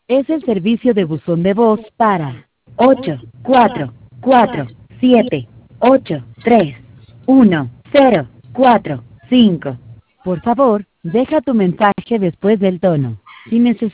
Es el servicio de buzón de voz para 84447831045. Por favor, deja tu mensaje después del tono. Si necesitas